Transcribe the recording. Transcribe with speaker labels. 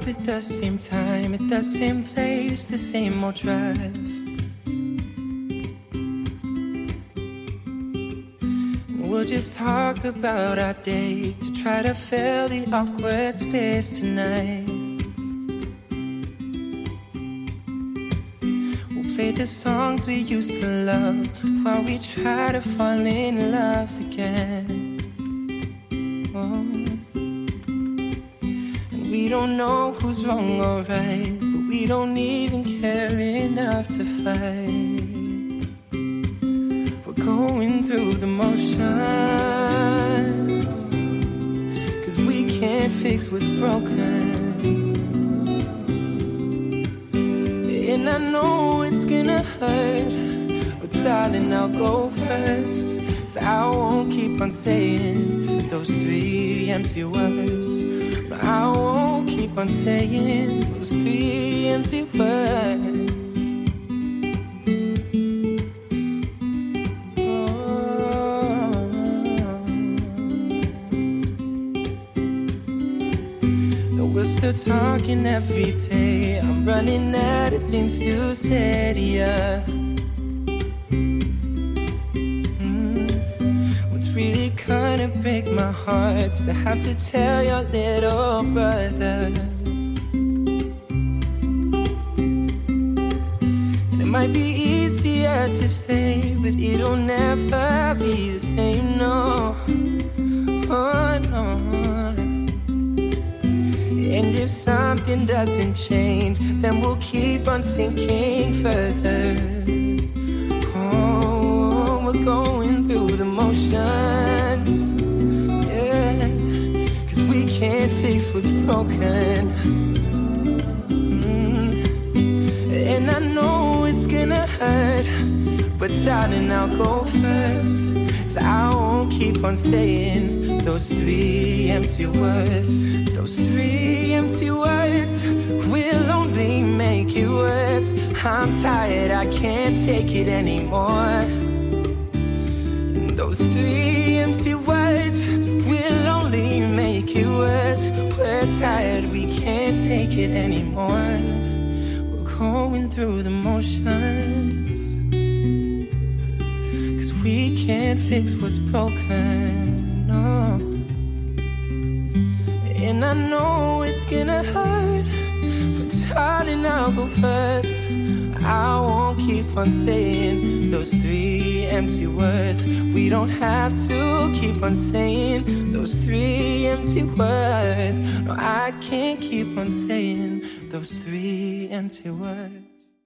Speaker 1: up at the same time, at the same place, the same old drive. And we'll just talk about our days to try to fill the awkward space tonight. We'll play the songs we used to love while we try to fall in love again. We don't know who's wrong or right, but we don't even care enough to fight. We're going through the motions, 'cause we can't fix what's broken. And I know it's gonna hurt, but darling, I'll go first. 'Cause I won't keep on saying those three empty words. I won't keep on saying those three empty words. Oh. Though we're still talking every day, I'm running out of things to say to ya. Really gonna break my heart to have to tell your little brother. And it might be easier to stay, but it'll never be the same, no. Oh no. And if something doesn't change, then we'll keep on sinking further. Oh, we're going through the motions, yeah, 'cause we can't fix what's broken. And I know it's gonna hurt, but darling, I'll go first. So I won't keep on saying those three empty words. Those three empty words will only make it worse. I'm tired, I can't take it anymore. Those three empty words will only make it worse. We're tired, we can't take it anymore. We're going through the motions, 'cause we can't fix what's broken, no. And I know it's gonna hurt, but darling, I'll go first. I won't keep on saying those three empty words. We don't have to keep on saying those three empty words. No, I can't keep on saying those three empty words.